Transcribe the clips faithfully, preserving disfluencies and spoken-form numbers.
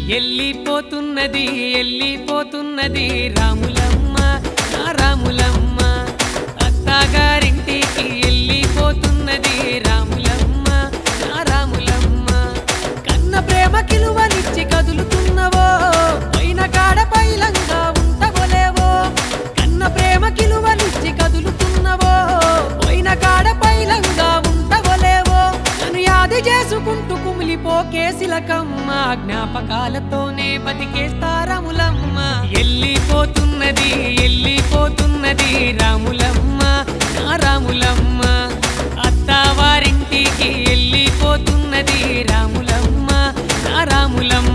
ఎల్లిపోతున్నది ఎల్లిపోతున్నది రాములమ్మ నా రాములమ్మ అత్తగారింటికి ఎల్లిపోతున్నది రాములమ్మ నా రాములమ్మ కన్న ప్రేమ కిలువనిచ్చి కదులుతున్నవో పైన కాడ పైలంగా ఉంటవోలేవో కన్న ప్రేమ కిలువనిచ్చి కదులుతున్నవో పైన కాడ పైలంగా ఉంటవోలేవో నన్ను యాది చేసుకుంటూ కుమిలిపోకే శిలకమ్మ జ్ఞాపకాలతోనే బతికేస్తా రాములమ్మ ఎల్లిపోతున్నది ఎల్లిపోతున్నది రాములమ్మ నా రాములమ్మ అత్తవారింటికి ఎల్లిపోతున్నది రాములమ్మ నా రాములమ్మ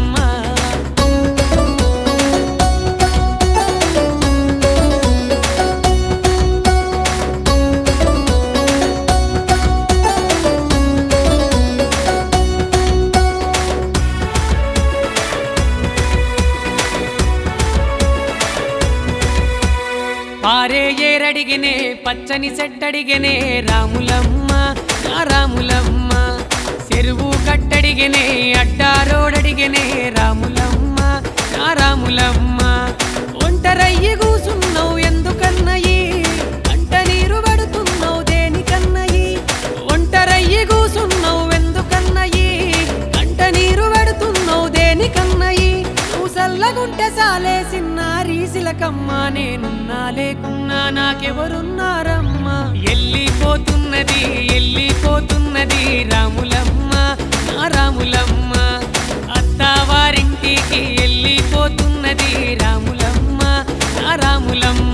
పారే ఏరడిగనే పచ్చని సెట్టడిగనే రాములమ్మ నా రాములమ్మ చెరువు కట్టడిగనే అడ్డారోడడిగనే రాములమ్మ నా రాములమ్మ ఒంటరయ్యి కూసున్నావు ఎందుకన్నయి కంట నీరు పడుతున్నావు దేనికన్నయి ఒంటరయ్యి కూసున్నావు ఎందుకన్నయి కంట నీరు పడుతున్నావు దేనికన్నయి నువ్వు సల్లగుంటే సాలే సిన్నారి శిలకమ్మ నేనున్నా లేకున్నా నాకెవరున్నారమ్మా ఎల్లిపోతున్నది ఎల్లిపోతున్నది రాములమ్మ నా రాములమ్మ అత్తవారింటికి ఎల్లిపోతున్నది రాములమ్మ నా రాములమ్మ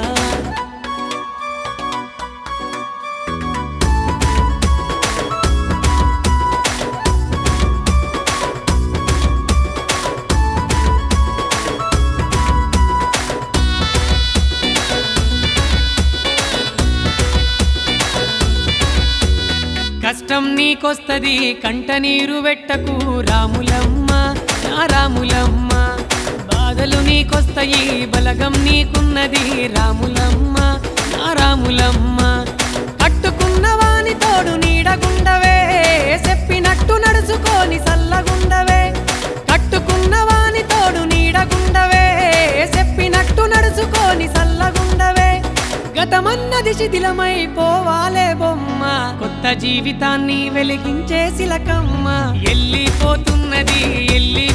కష్టం నీకొస్తది కంట నీరు వెట్టకు రాములమ్మ నా రాములమ్మ బాధలు నీకొస్తాయి బలగం నీకున్నది రాములమ్మ నా రాములమ్మ కట్టుకున్న వాని తోడు నీడగుండవే చెప్పినట్టు నడుచుకొని సల్లగుండవే కట్టుకున్న వాని తోడు నీడగుండవే చెప్పినట్టు నడుచుకొని సల్లగుండవే గతమన్నది శిథిలమైపోవాలే బొమ్మ కొత్త జీవితాన్ని వెలిగించే శిలకమ్మ ఎల్లిపోతున్నది ఎల్లి